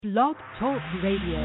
Blog Talk Radio.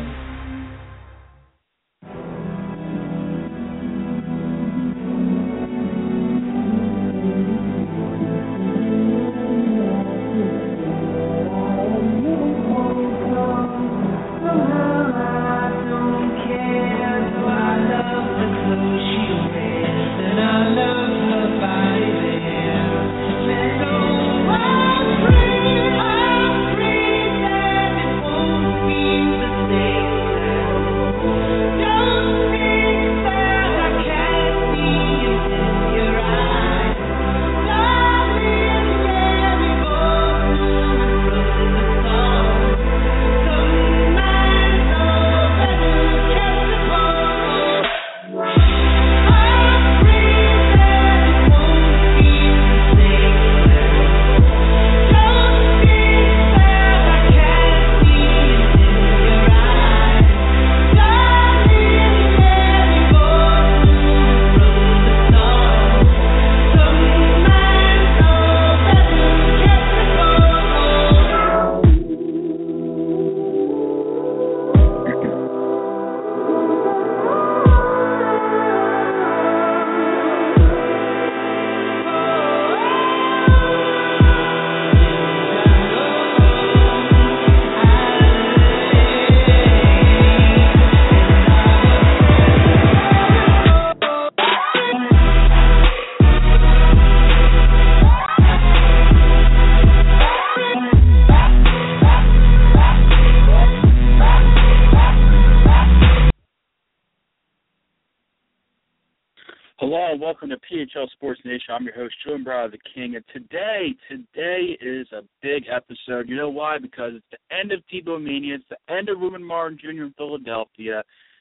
Hello and welcome to PHL Sports Nation. I'm your host, Joe Brown, the King, and today is a big episode. You know why? Because it's the end of Tebow Mania. It's the end of Ruben Martin Jr. in Philadelphia.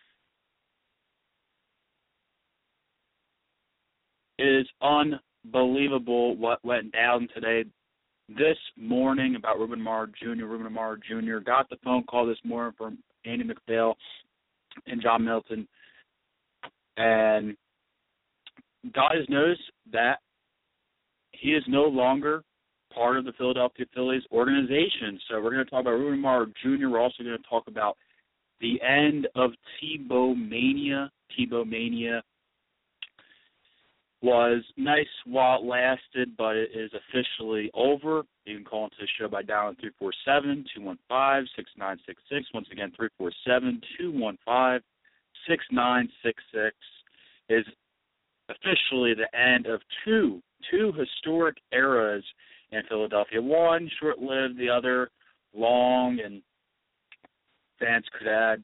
It is unbelievable what went down today, this morning, about Ruben Martin Jr. Ruben Martin Jr. got the phone call this morning from Andy MacPhail and John Middleton, and God has noticed that he is no longer part of the Philadelphia Phillies organization. So we're going to talk about Ruben Martin Jr. We're also going to talk about the end of Tebow Mania. Tebow Mania was nice while it lasted, but it is officially over. You can call into the show by dialing 347-215-6966. Once again, 347-215-6966 is officially the end of two historic eras in Philadelphia. One short-lived, the other long, and fans could add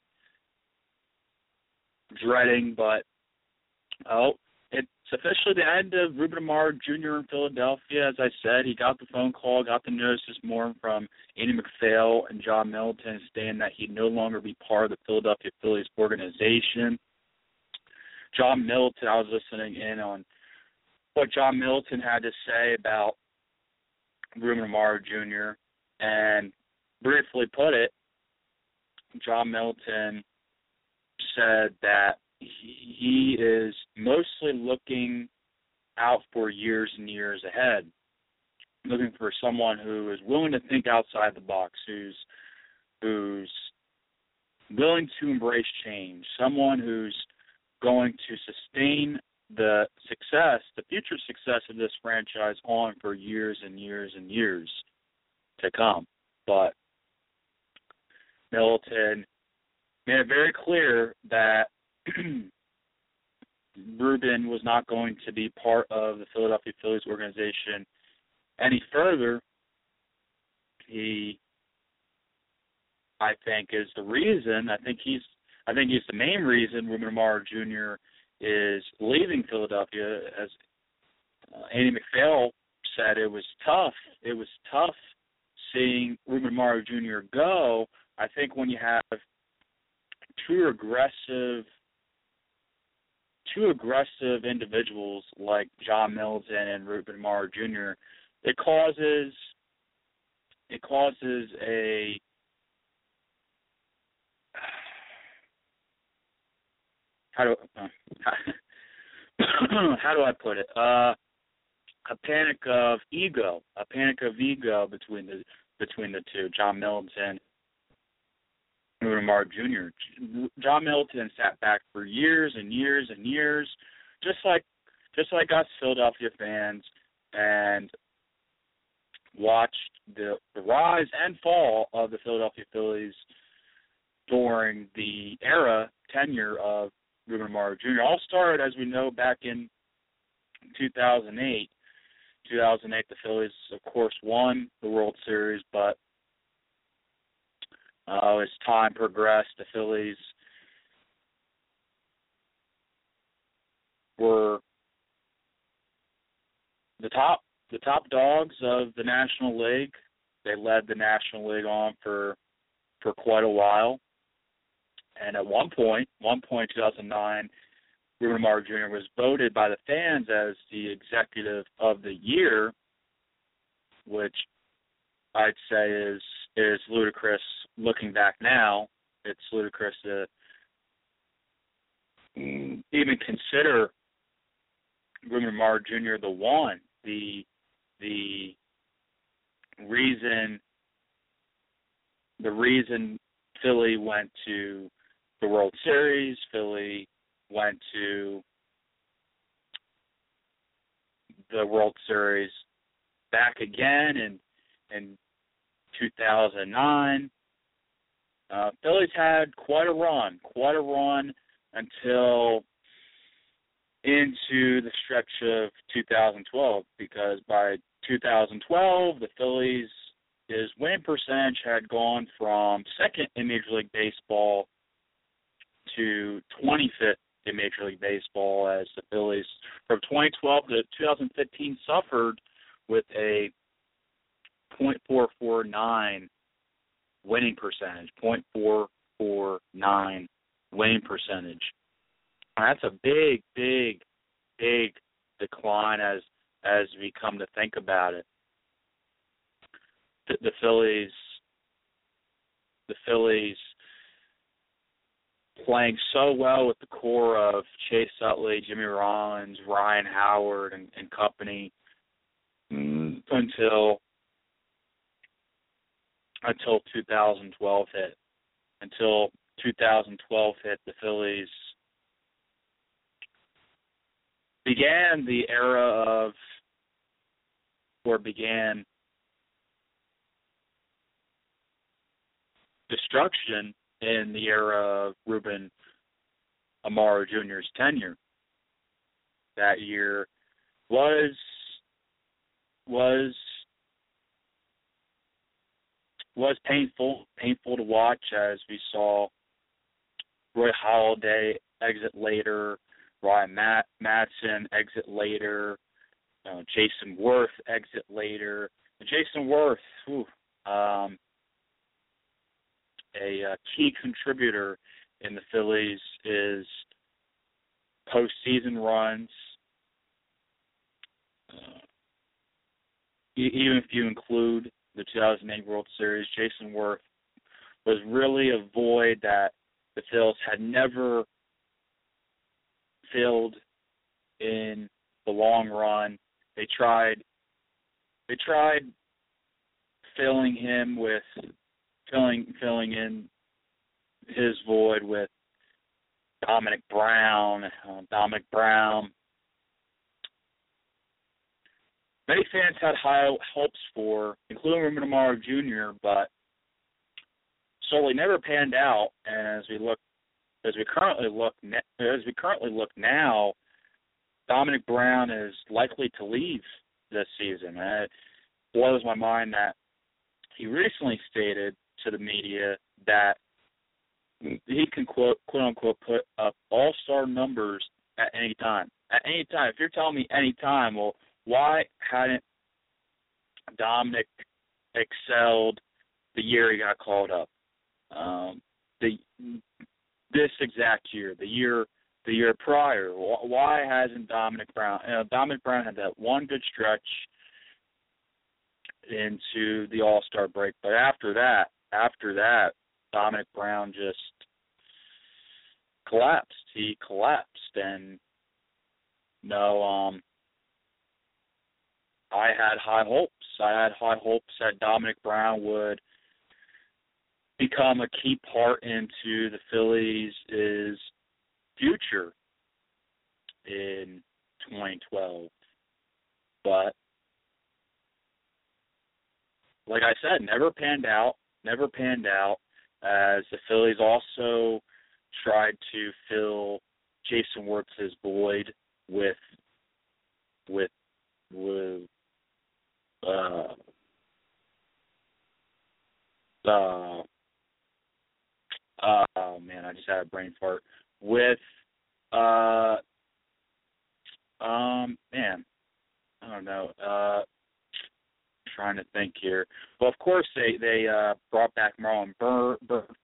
dreading, but it's officially the end of Ruben Martin Jr. in Philadelphia. As I said, he got the phone call, got the notice this morning from Andy MacPhail and John Middleton stating that he'd no longer be part of the Philadelphia Phillies organization. John Middleton, I was listening in on what John Middleton had to say about Ruben Martin Jr., and briefly put it, John Middleton said that he is mostly looking out for years and years ahead, looking for someone who is willing to think outside the box, who's willing to embrace change, someone who's going to sustain the success, the future success of this franchise on for years and years and years to come. But Middleton made it very clear that Ruben was not going to be part of the Philadelphia Phillies organization any further. He, I think, is the reason. I think he's the main reason Ruben Martin Jr. is leaving Philadelphia. As Andy MacPhail said, it was tough. It was tough seeing Ruben Martin Jr. go. I think when you have two aggressive individuals like John Middleton and Ruben Martin Jr., it causes a how do I put it? A panic of ego between the two. John Middleton Ruben Amaro Jr. John Middleton sat back for years and years and years, just like us Philadelphia fans, and watched the rise and fall of the Philadelphia Phillies during the tenure of Ruben Amaro Jr. All started, as we know, back in 2008. 2008, the Phillies, of course, won the World Series, but as time progressed, the Phillies were the top dogs of the National League. They led the National League on for quite a while. And at one point, 2009, Ruben Amaro Jr. was voted by the fans as the executive of the year, which I'd say is ludicrous looking back now. It's ludicrous to even consider Ruben Amaro Jr. the one. The reason Philly went to the World Series, Philly went to the World Series back again in 2009. Phillies had quite a run until into the stretch of 2012, because by 2012, the Phillies' win percentage had gone from second in Major League Baseball to 25th in Major League Baseball, as the Phillies from 2012 to 2015 suffered with a .449 winning percentage, .449 winning percentage. And that's a big decline as we come to think about it. The Phillies playing so well with the core of Chase Utley, Jimmy Rollins, Ryan Howard, and company until 2012 hit. Until 2012 hit, the Phillies began destruction in the era of Ruben Amaro Jr.'s tenure. That year was painful to watch, as we saw Roy Halladay exit later, Ryan Madson exit later, Jason Worth exit later. Jason Worth, a key contributor in the Phillies' postseason runs. Even if you include the 2008 World Series, Jason Worth was really a void that the Phillies had never filled in the long run. They tried filling in his void with Dominic Brown. Many fans had high hopes for, including Ruben Amaro Jr., but slowly never panned out. And as we currently look now, Dominic Brown is likely to leave this season. It blows my mind that he recently stated to the media that he can quote unquote put up all-star numbers at any time. At any time. If you're telling me any time, well, why hadn't Dominic excelled the year he got called up? This exact year, the year prior. Why hasn't Dominic Brown? Dominic Brown had that one good stretch into the All-Star break, but after that, Dominic Brown just collapsed. He collapsed, and I had high hopes. I had high hopes that Dominic Brown would become a key part into the Phillies' future in 2012. But like I said, never panned out, as the Phillies also tried to fill Jason Wirtz's void with oh man, I just had a brain fart. With man, I don't know. Trying to think here. Well, of course they brought back Marlon Burr.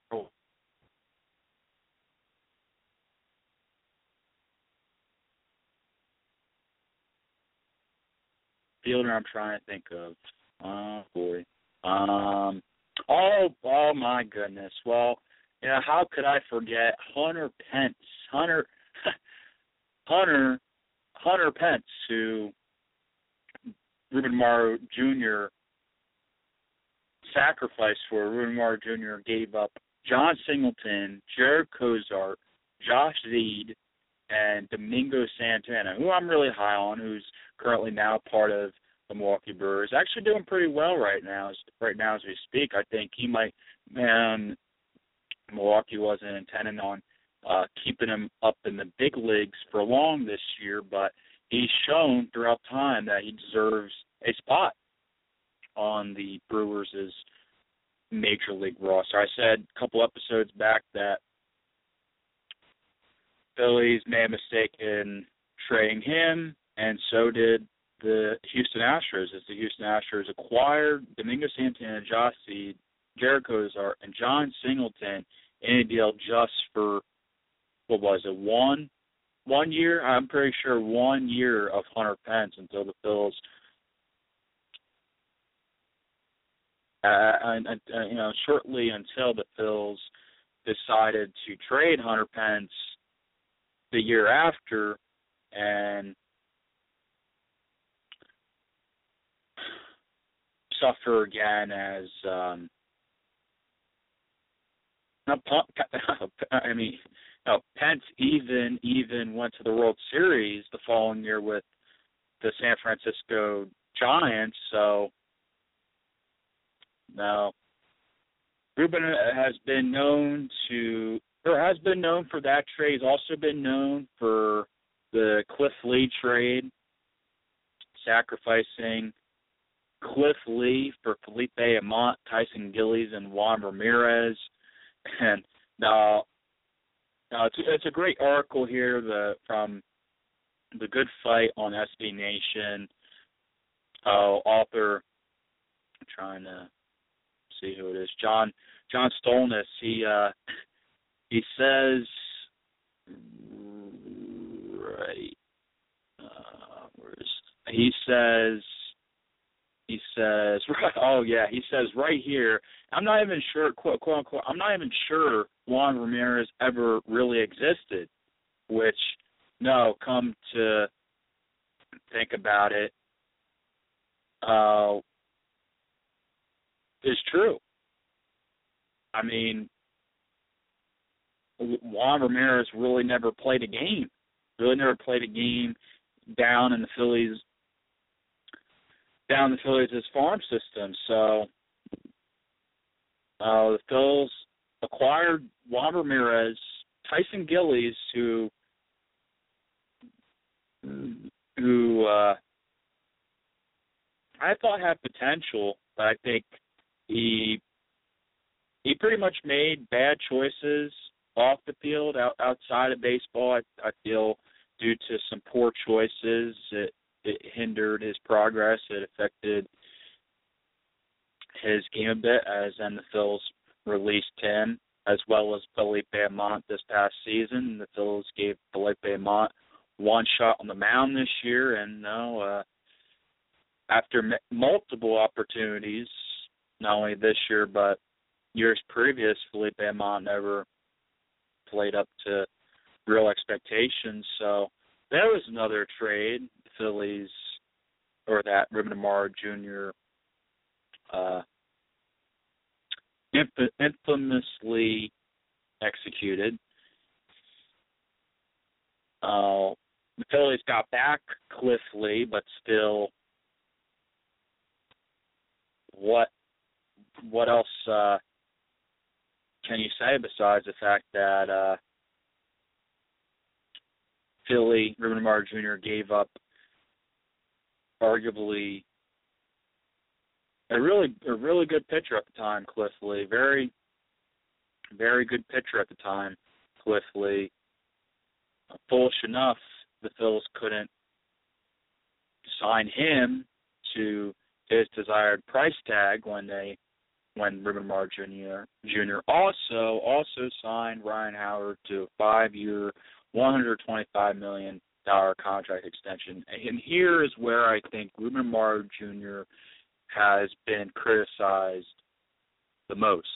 Fielder, I'm trying to think of. Oh boy. Oh my goodness. Well, yeah, how could I forget Hunter Pence? Hunter Pence, who Ruben Amaro Jr. sacrificed for. Ruben Amaro Jr. gave up John Singleton, Jared Cozart, Josh Zeid, and Domingo Santana, who I'm really high on, who's currently now part of the Milwaukee Brewers. Actually doing pretty well right now as we speak. I think he might, Milwaukee wasn't intending on keeping him up in the big leagues for long this year, but he's shown throughout time that he deserves a spot on the Brewers' major league roster. I said a couple episodes back that Phillies made a mistake in trading him, and so did the Houston Astros, as the Houston Astros acquired Domingo Santana, Josh Zeid, Jared Cozart, and John Singleton in a deal just for, what was it, one year? I'm pretty sure 1 year of Hunter Pence until the Phils, shortly until the Phils decided to trade Hunter Pence the year after, and suffer again as Pence even went to the World Series the following year with the San Francisco Giants. So now Ruben has been known for that trade. He's also been known for the Cliff Lee trade, sacrificing Cliff Lee for Felipe Amont, Tyson Gillies, and Juan Ramirez. And now it's a great article here from The Good Fight on SB Nation. Author, I'm trying to see who it is, John Stolness. He says, right, he says right here, I'm not even sure, quote unquote, I'm not even sure Juan Ramirez ever really existed, which, no, come to think about it, is true. I mean, Juan Ramirez really never played a game down in the Phillies' farm system. So the Phils acquired Juan Ramirez, Tyson Gillies, who I thought had potential, but I think he pretty much made bad choices off the field, outside of baseball. I feel due to some poor choices, it hindered his progress. It affected his game a bit, as then the Phils released him, as well as Felipe Amont this past season. The Phils gave Felipe Amont one shot on the mound this year, and after multiple opportunities, not only this year but years previous, Felipe Amont never played up to real expectations. So there was another trade. The Phillies, or that Ruben Amaro Jr. infamously executed. The Phillies got back Cliff Lee, but still, what else can you say besides the fact that Ruben Amaro Jr. gave up arguably a really good pitcher at the time, Cliff Lee. Very, very good pitcher at the time, Cliff Lee. Foolish enough, the Phils couldn't sign him to his desired price tag when Ruben Amaro Jr. also signed Ryan Howard to a 5-year, $125 million contract extension. And here is where I think Ruben Amaro Jr. has been criticized the most.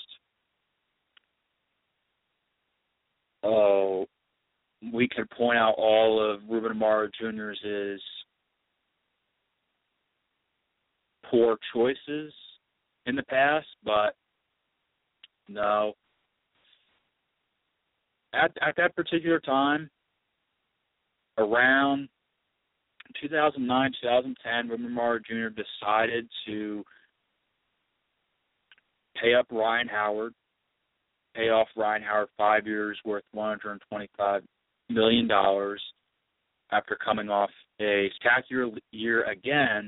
We could point out all of Ruben Amaro Jr.'s poor choices in the past, but no. At that particular time, around 2009, 2010, Ruben Amaro Jr. decided to pay off Ryan Howard 5 years worth $125 million after coming off a spectacular year again.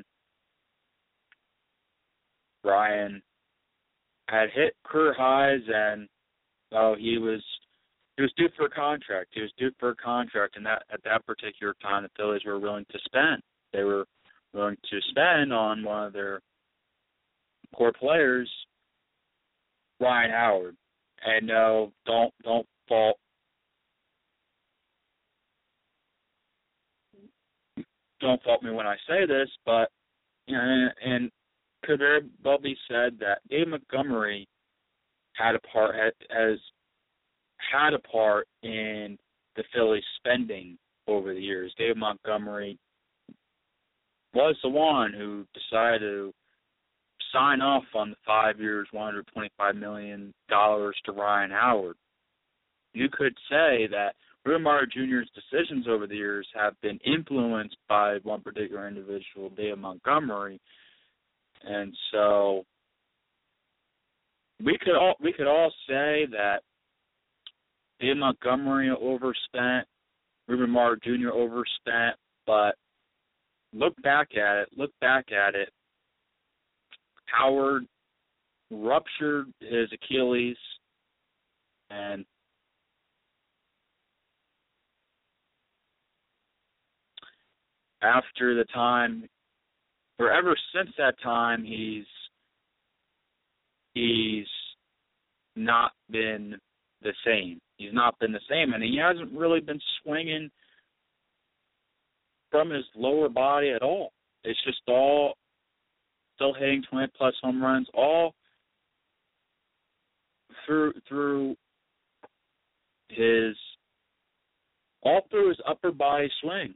Ryan had hit career highs, and he was due for a contract. And that at that particular time, the Phillies were willing to spend. They were willing to spend on one of their core players, Ryan Howard. And no, don't fault me when I say this, but and could very well be said that Dave Montgomery has had a part in the Phillies spending over the years. Dave Montgomery was the one who decided to sign off on the 5 years, $125 million to Ryan Howard. You could say that Ruben Amaro Jr.'s decisions over the years have been influenced by one particular individual, Dave Montgomery, and so we could all say that Dave Montgomery overspent, Ruben Amaro Jr. overspent, but look back at it. Howard ruptured his Achilles, and after the time, or ever since that time, he's not been the same. He's not been the same, and he hasn't really been swinging from his lower body at all. It's just all still hitting 20-plus home runs, all through his upper body swing.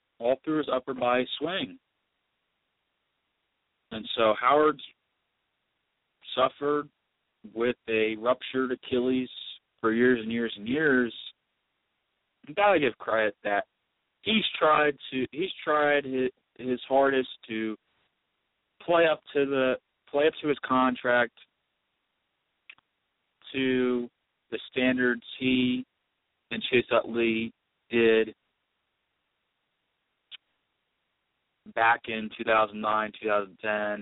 And so Howard suffered with a ruptured Achilles for years and years and years. You gotta give credit that he's tried his hardest to play up to his contract, to the standards he and Chase Utley did back in 2009, 2010.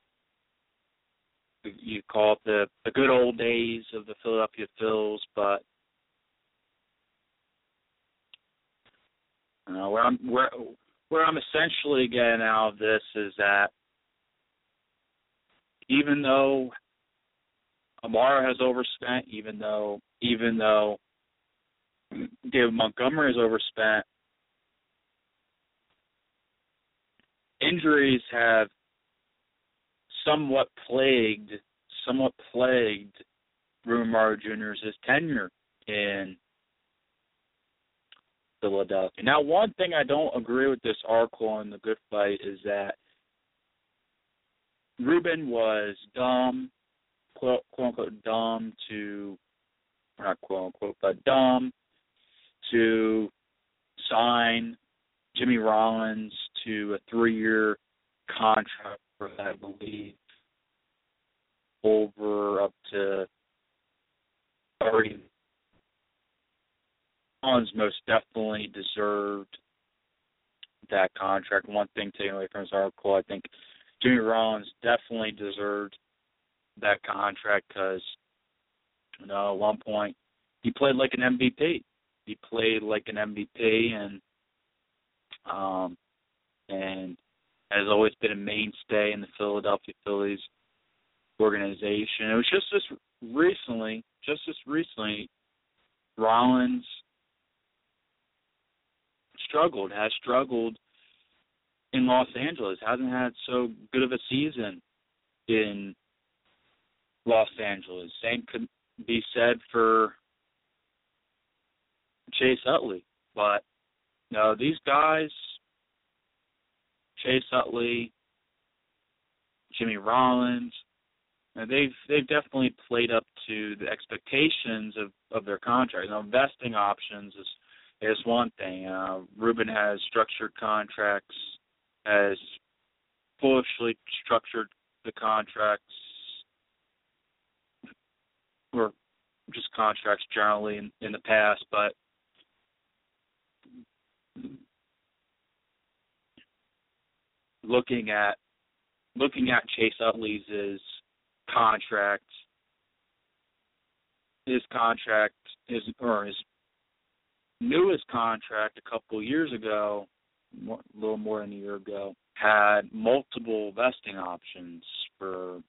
You call it the good old days of the Philadelphia Phils, but where I'm essentially getting out of this is that even though Amaro has overspent, even though David Montgomery has overspent, injuries have somewhat plagued Ruben Amaro Jr.'s tenure in Philadelphia. Now, one thing I don't agree with this article in The Good Fight is that Ruben was dumb quote unquote dumb to, or not quote unquote, but dumb to sign Jimmy Rollins to a 3-year contract for, I believe, over up to 30. Rollins most definitely deserved that contract. One thing taken away from this article, I think Jimmy Rollins definitely deserved that contract because, at one point he played like an MVP. He played like an MVP and has always been a mainstay in the Philadelphia Phillies organization. It was just this recently, Rollins has struggled in Los Angeles, hasn't had so good of a season in Los Angeles. Same could be said for Chase Utley. But, these guys, Chase Utley, Jimmy Rollins, they've definitely played up to the expectations of their contract. Vesting options is one thing. Ruben has structured contracts, has foolishly structured the contracts, or just contracts generally in the past, but looking at Chase Utley's contract, his newest contract a couple of years ago, a little more than a year ago, had multiple vesting options for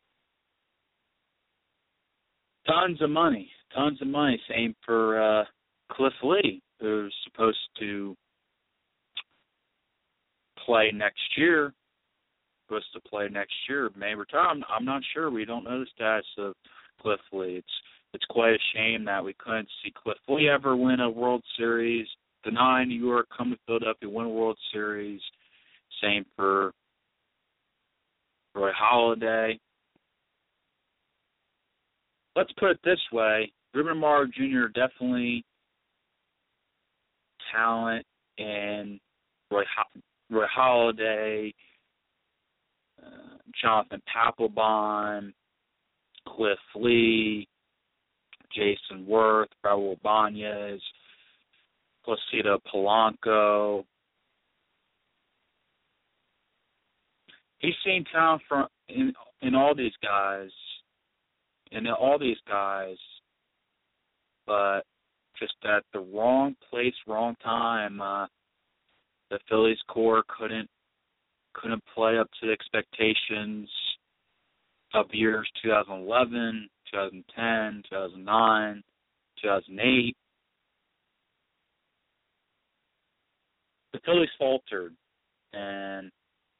tons of money. Same for Cliff Lee, who's supposed to play next year. May retire. I'm not sure. We don't know the status of Cliff Lee. It's quite a shame that we couldn't see Cliff Lee ever win a World Series, deny New York, come to Philadelphia, win a World Series. Same for Roy Halladay. Let's put it this way. Ruben Amaro Jr. definitely talent, and Roy Halladay, Jonathan Papelbon, Cliff Lee, Jason Worth, Raul Ibanez, Placido Polanco. He's seen talent in all these guys, but just at the wrong place, wrong time. The Phillies core couldn't play up to the expectations of years 2011, 2010, 2009, 2008. The Phillies faltered, and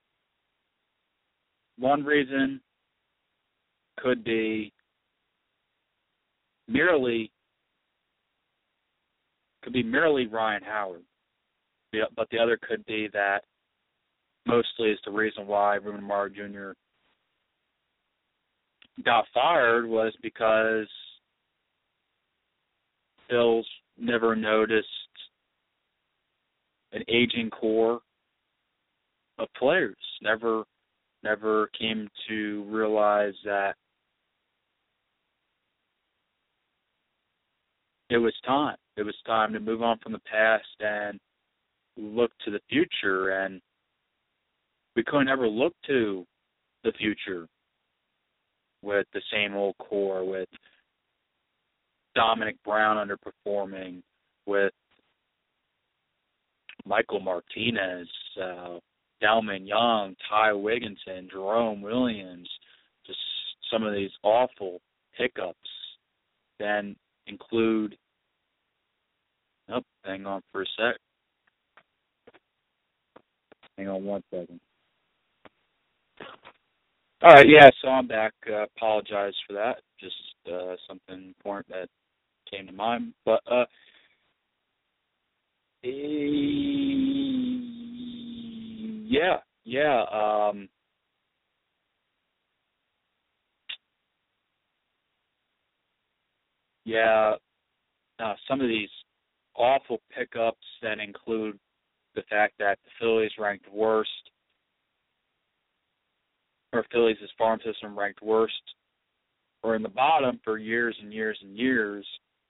one reason could be merely Ryan Howard, but the other could be that mostly is the reason why Ruben Amaro Jr. got fired was because Phil's never noticed an aging core of players. Never came to realize that it was time. It was time to move on from the past and look to the future. And we couldn't ever look to the future with the same old core, with Dominic Brown underperforming, with Michael Martinez, Delman Young, Ty Wigginton, Jerome Williams, just some of these awful hiccups. Then include, hang on for a sec. Hang on one second. All right, so I'm back. Apologize for that. Just something important that came to mind. But yeah, some of these awful pickups that include the fact that the Phillies ranked worst, or Phillies' farm system ranked worst, or in the bottom for years and years and years.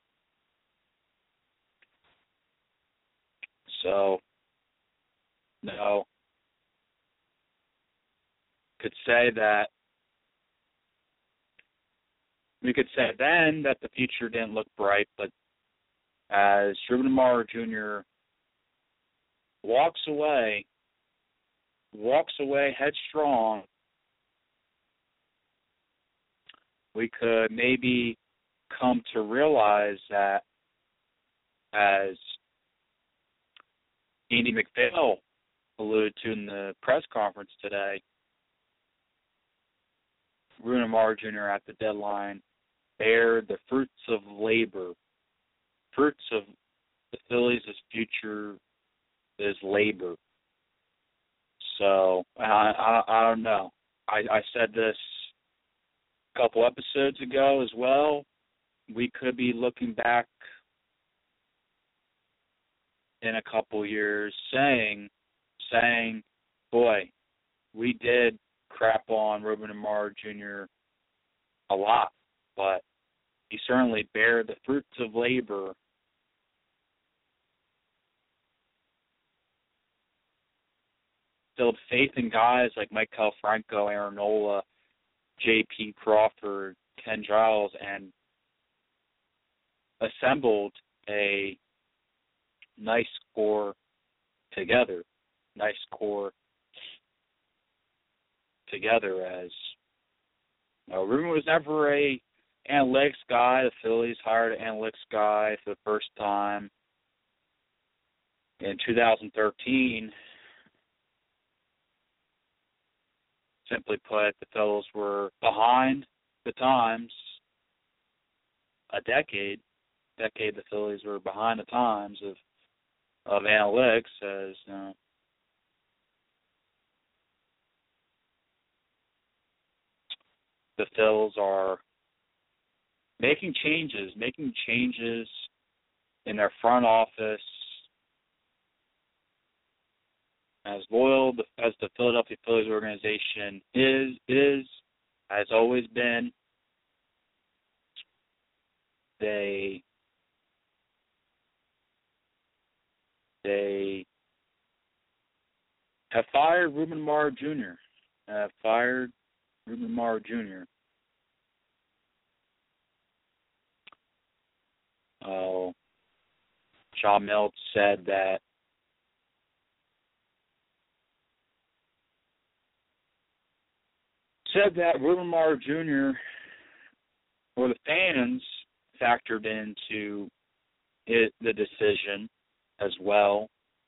So, no, we could say then that the future didn't look bright, but as Ruben Amaro Jr. walks away headstrong, we could maybe come to realize that, as Andy MacPhail alluded to in the press conference today, Ruben Amaro Jr. at the deadline bear the fruits of labor. Fruits of the Phillies' future is labor. So, I don't know. I said this a couple episodes ago as well. We could be looking back in a couple years saying, boy, we did crap on Ruben Amaro Jr. a lot, but he certainly bared the fruits of labor. Still faith in guys like Maikel Franco, Aaron Nola, J.P. Crawford, Ken Giles, and assembled a nice core together. As Ruben was never a analytics guy. The Phillies hired an analytics guy for the first time in 2013. Simply put, the Phillies were behind the times. A decade the Phillies were behind the times of analytics, as the Phillies are making changes in their front office. As loyal as the Philadelphia Phillies organization is, has always been, they have fired Ruben Amaro Jr. John Milt said that Ruben Amaro Jr. or the fans factored into the decision as well,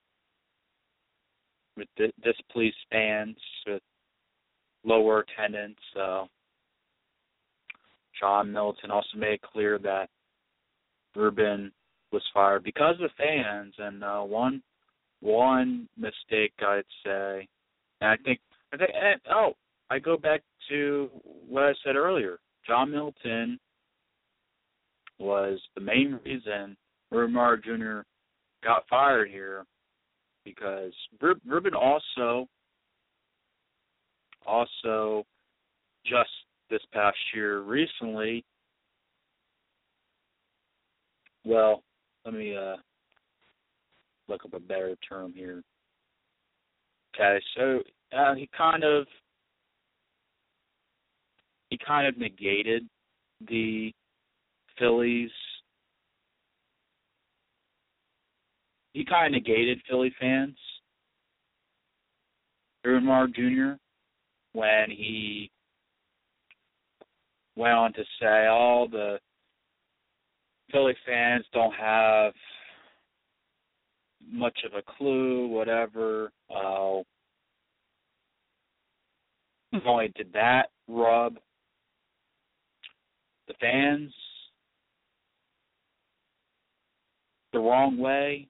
with displeased fans, with lower attendance. John Middleton also made it clear that Ruben was fired because of the fans, and one mistake I'd say, and I go back to what I said earlier. John Middleton was the main reason Ruben Amaro Jr. got fired here, because Ruben also just this past year recently, well, let me look up a better term here. Okay, so he kind of negated the Phillies. He kind of negated Philly fans, Ruben Amaro Jr., when he went on to say, the Philly fans don't have much of a clue, whatever. Not only did that rub the fans the wrong way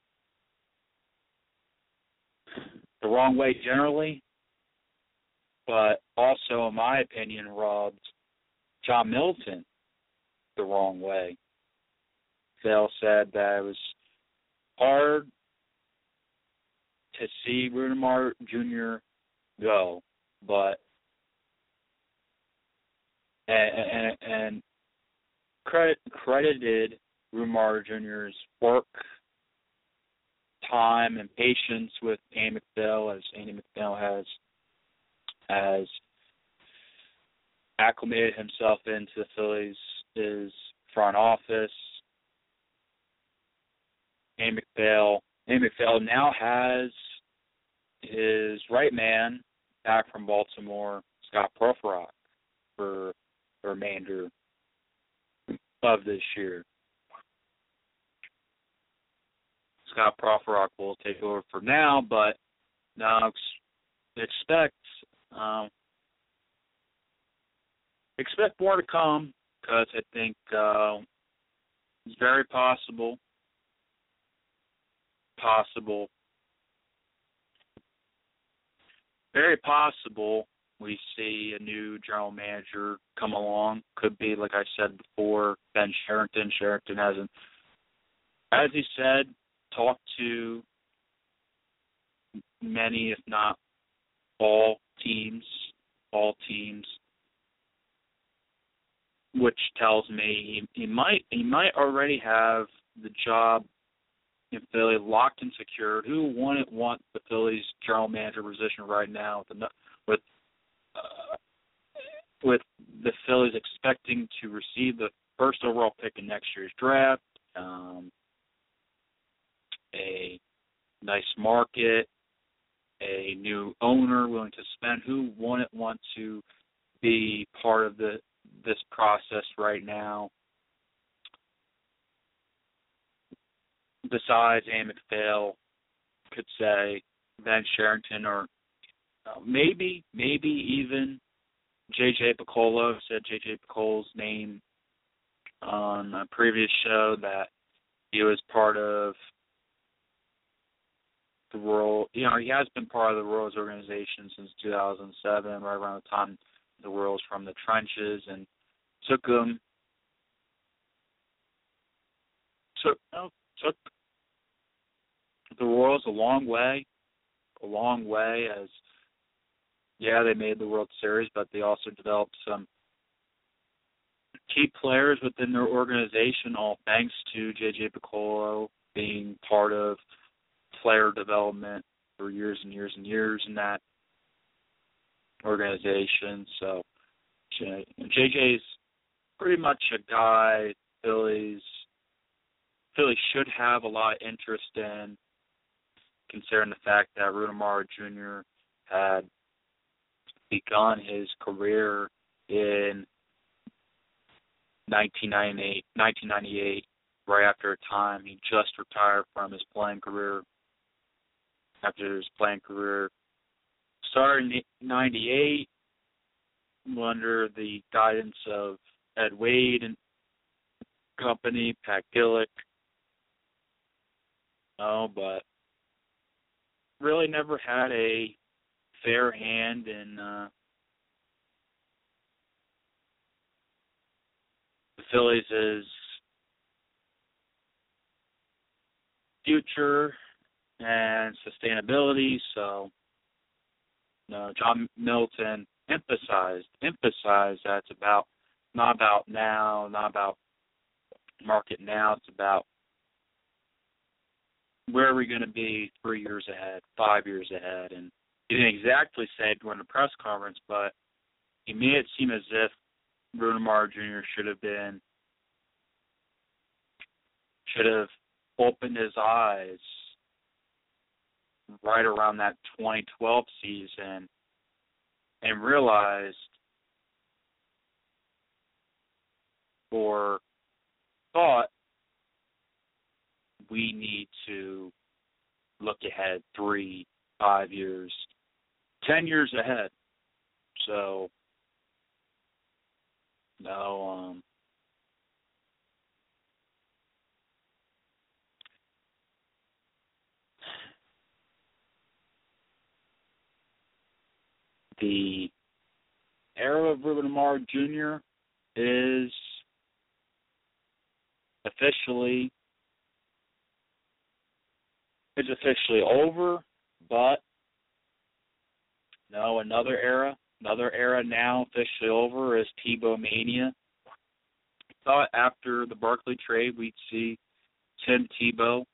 generally, but also, in my opinion, rubbed John Middleton the wrong way. McPhail said that it was hard to see Rudemar Jr. go, but and credited Rudemar Jr.'s work, time, and patience with Andy McPhail, as Andy McPhail has acclimated himself into the Phillies' front office. Andy McPhail now has his right man back from Baltimore, Scott Prothrock, for the remainder of this year. Scott Prothrock will take over for now, but now expect more to come, because I think it's very very possible we see a new general manager come along. Could be, like I said before, Ben Cherington. Cherington hasn't, as he said, talked to many, if not all teams, which tells me he might already have the job in Philly locked and secured. Who wouldn't want the Phillies general manager position right now with the Phillies expecting to receive the first overall pick in next year's draft, a nice market, a new owner willing to spend? Who wouldn't want to be part of this process right now? Besides Andy McPhail, could say Ben Cherington, or maybe even J.J. Picollo. Said J.J. Picolo's name on a previous show, that he was part of the Royals. He has been part of the Royals organization since 2007, right around the time the Royals from the trenches, and took the Royals a long way, as, they made the World Series, but they also developed some key players within their organization, all thanks to J.J. Picollo being part of player development for years and years and years in that organization. So J.J.'s pretty much a guy Philly should have a lot of interest in, considering the fact that Rudemar Jr. had begun his career in 1998, right after a time he just retired from his playing career. After his playing career started in 98 under the guidance of Ed Wade and company, Pat Gillick. But really never had a fair hand in the Phillies' future and sustainability. So, John Middleton emphasized that it's not about now, not about market now. It's about where are we going to be 3 years ahead, 5 years ahead. And he didn't exactly say it during the press conference, but he made it seem as if Rudemar Jr. should have opened his eyes right around that 2012 season and realized, or thought, we need to look ahead 3, 5 years, 10 years ahead. So, the era of Rudemar Jr. is officially over, but no, another era now officially over is Tebow Mania. Thought after the Barkley trade we'd see Tim Tebow,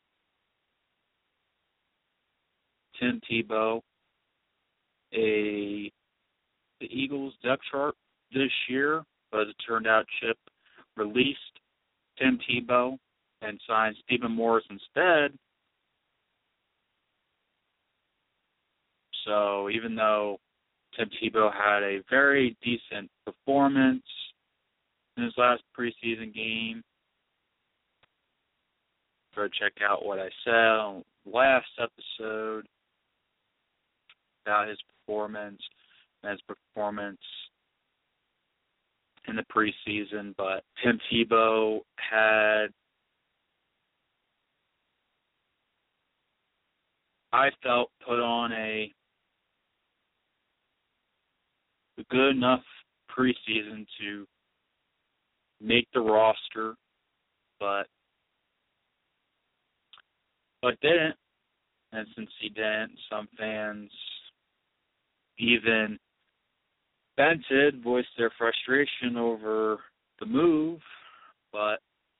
the Eagles depth chart this year, but as it turned out, Chip released Tim Tebow and signed Stephen Morris instead. So even though Tim Tebow had a very decent performance in his last preseason game, go check out what I said on the last episode about his performance in the preseason. But Tim Tebow had, I felt, put on a good enough preseason to make the roster, but didn't. And since he didn't, some fans, even Benton, voiced their frustration over the move. But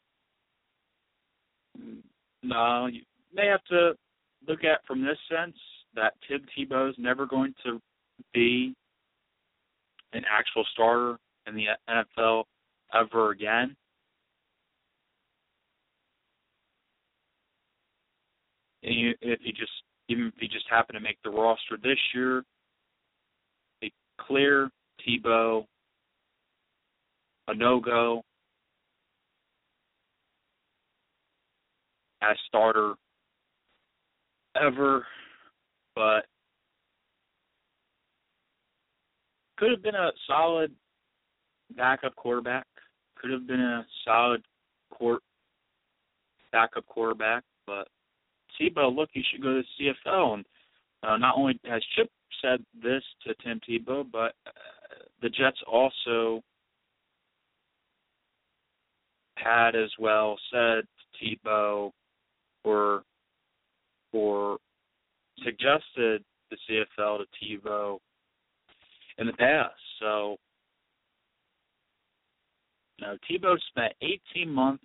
no, you may have to look at from this sense that Tim Tebow is never going to be an actual starter in the NFL ever again. And if he just happened to make the roster this year, a clear Tebow, a no-go as starter ever, but could have been a solid backup quarterback. Could have been a solid backup quarterback, but Tebow, look, you should go to the CFL. And not only has Chip said this to Tim Tebow, but the Jets also had as well said to Tebow or suggested the CFL to Tebow in the past. So, Tebow spent 18 months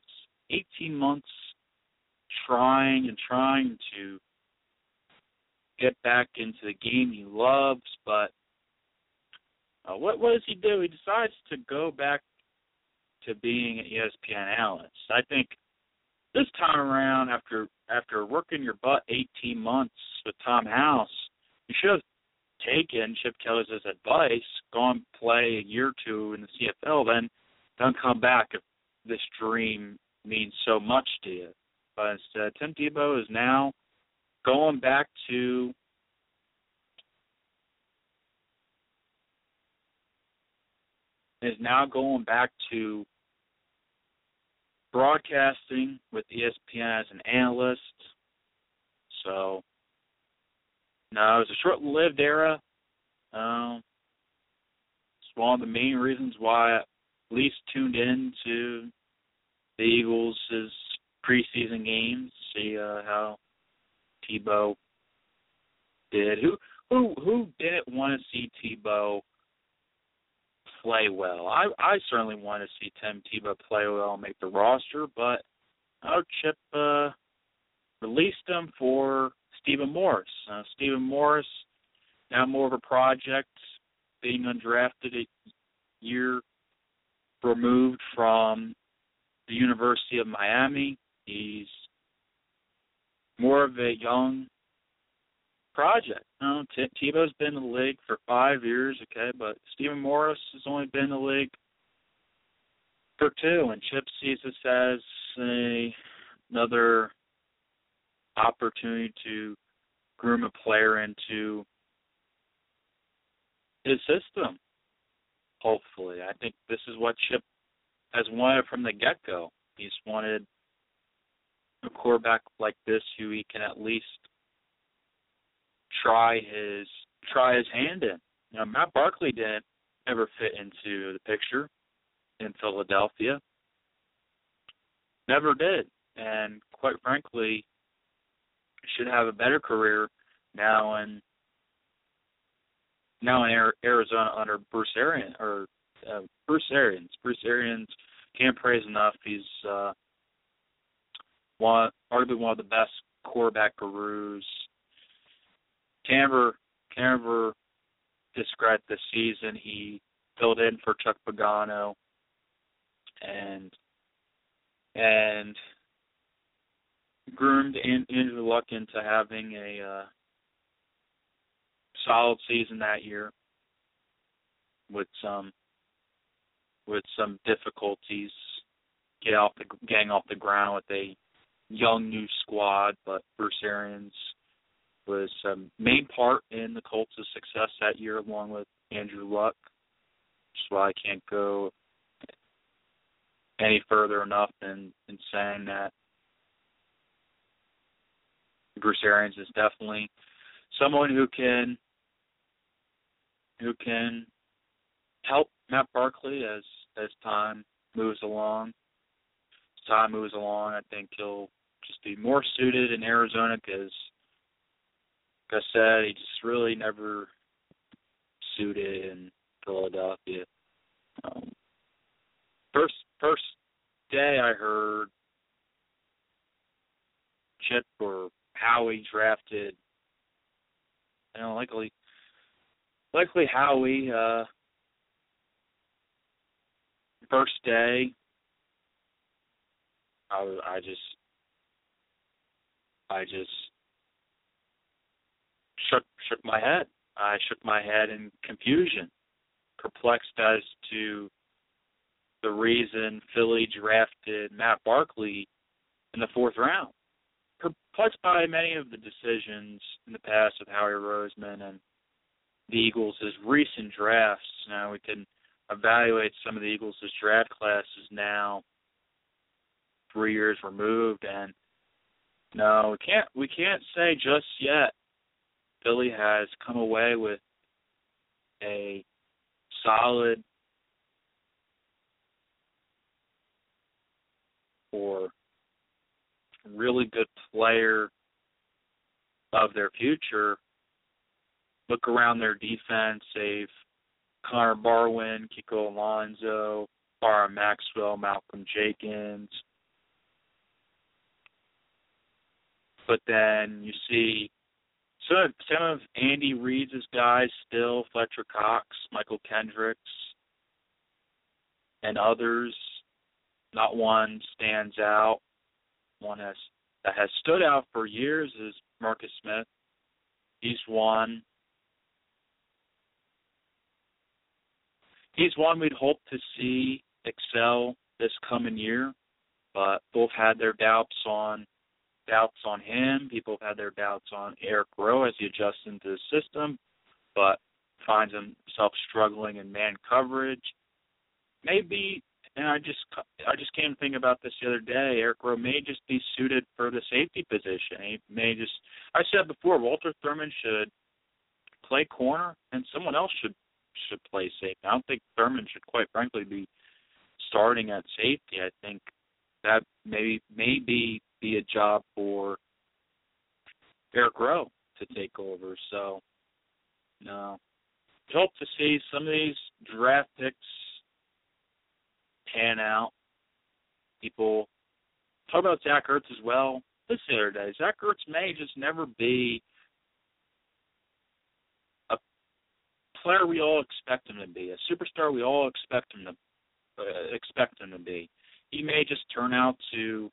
trying to get back into the game he loves, but what does he do? He decides to go back to being an ESPN analyst. I think this time around, after working your butt 18 months with Tom House, you should have taken Chip Kelly's advice, gone play a year or two in the CFL, then come back if this dream means so much to you. But instead, Tim Tebow is now going back to broadcasting with ESPN as an analyst. So, no, it was a short-lived era. It's one of the main reasons why I at least tuned in to the Eagles' preseason games, see how Tebow did. Who didn't want to see Tebow play well? I certainly want to see Tim Tebow play well and make the roster, but Chip released him for Stephen Morris. Stephen Morris, now more of a project, being undrafted a year removed from the University of Miami. He's more of a young project. Tebow's been in the league for 5 years, okay, but Stephen Morris has only been in the league for 2, and Chip sees this as another opportunity to groom a player into his system, hopefully. I think this is what Chip has wanted from the get-go. He's wanted a quarterback like this who he can at least try his hand in. Matt Barkley didn't ever fit into the picture in Philadelphia. never did, and quite frankly, should have a better career now in Arizona under Bruce Arians. Bruce Arians can't praise enough. He's arguably one of the best quarterback gurus. Can't ever discredit this season. He filled in for Chuck Pagano and groomed Andrew Luck into having a solid season that year with some difficulties getting off the ground with a young new squad, but Bruce Arians was a main part in the Colts' success that year, along with Andrew Luck. That's why I can't go any further enough in saying that Bruce Arians is definitely someone who can help Matt Barkley as time moves along. As time moves along, I think he'll just be more suited in Arizona because, like I said, he just really never suited in Philadelphia. First day I heard Chip or Howie drafted, likely Howie. First day, I just shook my head. I shook my head in confusion, perplexed as to the reason Philly drafted Matt Barkley in the 4th round. Perplexed by many of the decisions in the past of Howie Roseman and the Eagles' recent drafts. Now we can evaluate some of the Eagles' draft classes now, 3 years removed, and no, we can't say just yet Philly has come away with a solid or really good player of their future. Look around their defense, they've Connor Barwin, Kiko Alonso, Byron Maxwell, Malcolm Jenkins. But then you see some of Andy Reid's guys still, Fletcher Cox, Michael Kendricks, and others. Not one stands out. One that has stood out for years is Marcus Smith. He's one we'd hope to see excel this coming year, but both had their doubts on him. People have had their doubts on Eric Rowe as he adjusts into the system, but finds himself struggling in man coverage. Maybe, and I just came to think about this the other day, Eric Rowe may just be suited for the safety position. He may just, I said before, Walter Thurman should play corner and someone else should play safety. I don't think Thurman should, quite frankly, be starting at safety. I think that maybe be a job for Eric Rowe to take over. So, no. Hope to see some of these draft picks pan out. People talk about Zach Ertz as well. This the other day, Zach Ertz may just never be a player we all expect him to be, a superstar we all expect him to be. He may just turn out to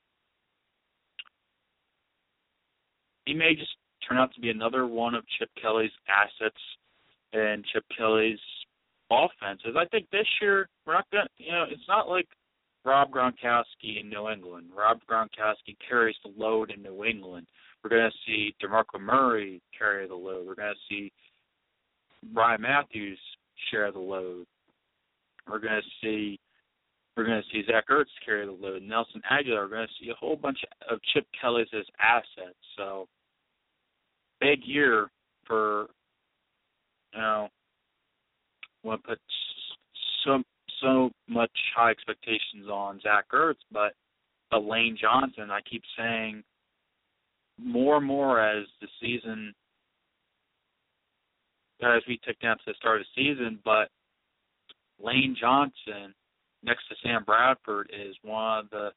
be another one of Chip Kelly's assets and Chip Kelly's offenses. I think this year we're not going to, it's not like Rob Gronkowski in New England. Rob Gronkowski carries the load in New England. We're going to see DeMarco Murray carry the load. We're going to see Ryan Matthews share the load. We're going to see Zach Ertz carry the load. Nelson Aguilar. We're going to see a whole bunch of Chip Kelly's as assets. So, big year for, want to put so much high expectations on Zach Ertz, but But Lane Johnson, I keep saying more and more as the season, as we tick down to the start of the season, but Lane Johnson next to Sam Bradford is one of the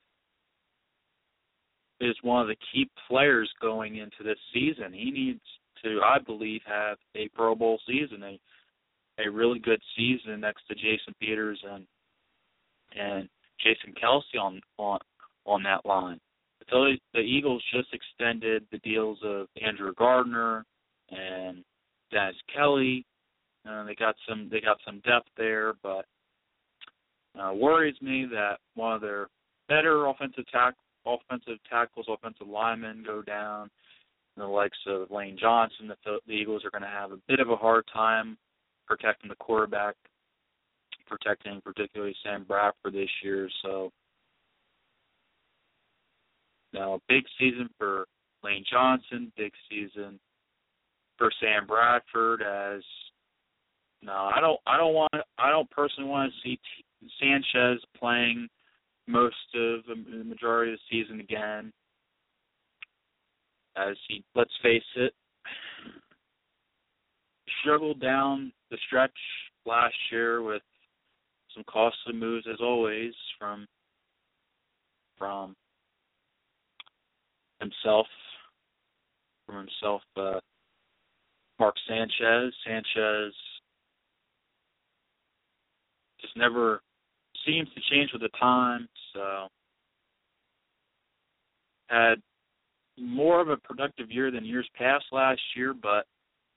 key players going into this season. He needs to, I believe, have a Pro Bowl season, a really good season next to Jason Peters and Jason Kelsey on that line. So the Eagles just extended the deals of Andrew Gardner and Dennis Kelly. They got some depth there, but worries me that one of their better offensive tackles, offensive linemen go down. The likes of Lane Johnson, the Eagles are going to have a bit of a hard time protecting the quarterback, protecting particularly Sam Bradford this year. So now a big season for Lane Johnson, big season for Sam Bradford. As no, I don't personally want to see Sanchez playing most of the majority of the season again. As he, let's face it, struggled down the stretch last year with some costly moves, as always, from himself, Mark Sanchez. Sanchez just never seems to change with the time, so had more of a productive year than years past last year, but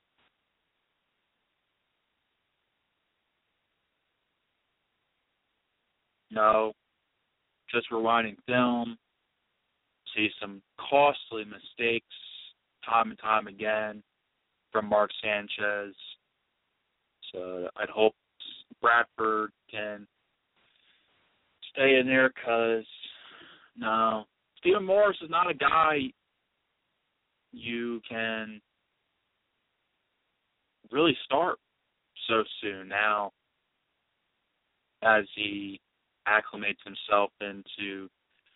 no, just rewinding film, see some costly mistakes time and time again from Mark Sanchez. So I'd hope Bradford can stay in there, because no, Stephen Morris is not a guy you can really start so soon now as he acclimates himself into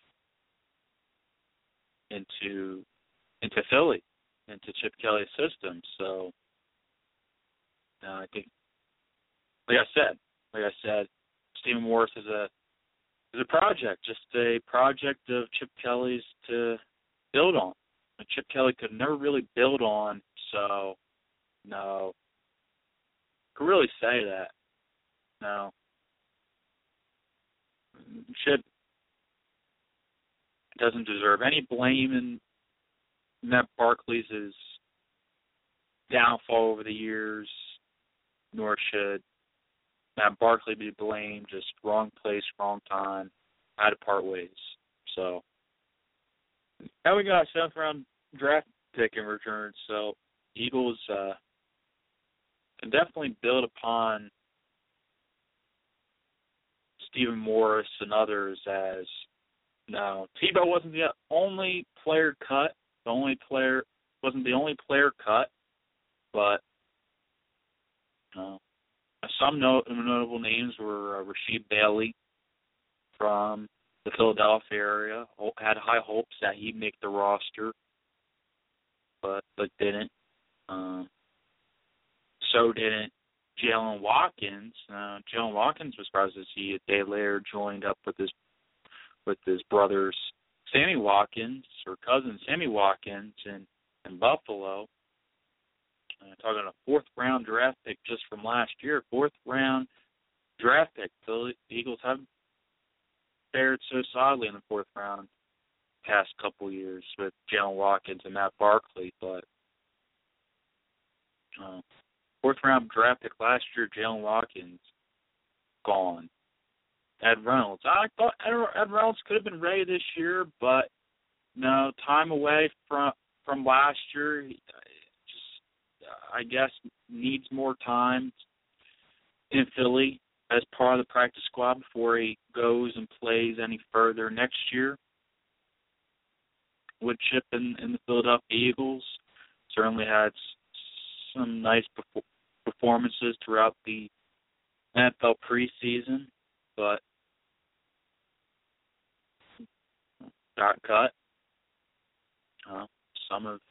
Philly, into Chip Kelly's system. So I think, like I said, Stephen Morris is a project, just a project of Chip Kelly's to build on. Chip Kelly could never really build on, so no, could really say that. No, Chip doesn't deserve any blame in Matt Barkley's downfall over the years, nor should Matt Barkley be blamed. Just wrong place, wrong time, had to part ways. So now we got a 7th round draft pick in return. So Eagles can definitely build upon Stephen Morris and others. As no, Tebow wasn't the only player cut. Wasn't the only player cut, but some notable names were Rasheed Bailey from the Philadelphia area. Had high hopes that he'd make the roster, but didn't. So didn't Jalen Watkins. Jalen Watkins was surprised to see a day later joined up with his brothers Sammy Watkins, or cousin Sammy Watkins in Buffalo. Talking a 4th round draft pick just from last year. 4th round draft pick. The Eagles have fared so solidly in the 4th round past couple years with Jalen Watkins and Matt Barkley, but 4th round draft pick last year, Jalen Watkins gone. Ed Reynolds. I thought Ed Reynolds could have been ready this year, but no, time away from last year. I guess needs more time in Philly as part of the practice squad before he goes and plays any further next year with Chip in the Philadelphia Eagles. Certainly had some nice performances throughout the NFL preseason, but got cut. Some of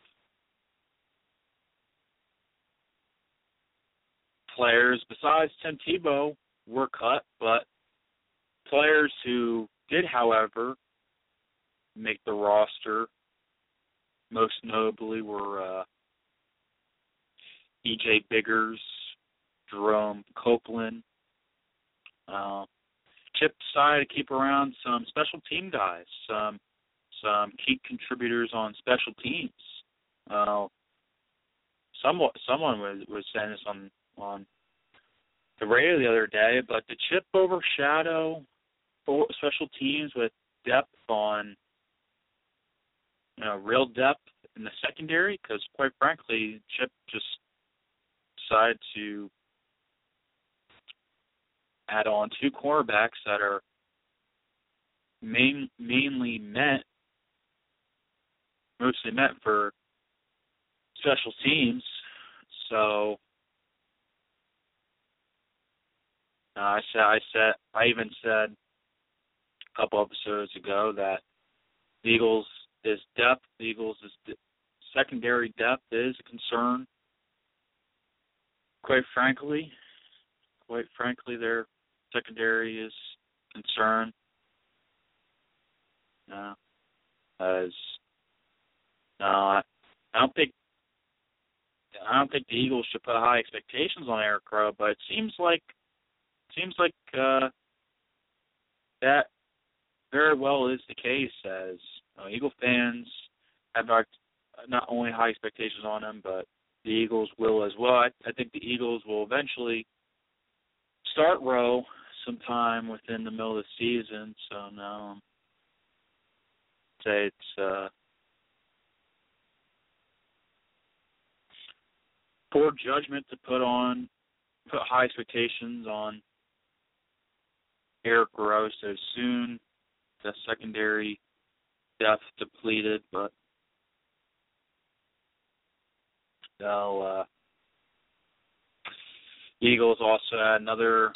players besides Tim Tebow were cut, but players who did, however, make the roster, most notably were E.J. Biggers, Jerome Copeland. Chip decided to keep around some special team guys, some key contributors on special teams. Someone was saying this on the radio the other day, but did Chip overshadow special teams with depth on, real depth in the secondary? Because quite frankly, Chip just decided to add on two cornerbacks that are mostly meant for special teams. So I even said a couple episodes ago that the Eagles' secondary depth is a concern. Quite frankly, their secondary is a concern. I don't think the Eagles should put high expectations on Eric Crow, but it seems like that very well is the case, as Eagle fans have not only high expectations on him, but the Eagles will as well. I think the Eagles will eventually start Rowe sometime within the middle of the season. So no, say it's poor judgment to put high expectations on Eric Rowe so soon. The secondary depth depleted, but Eagles also had another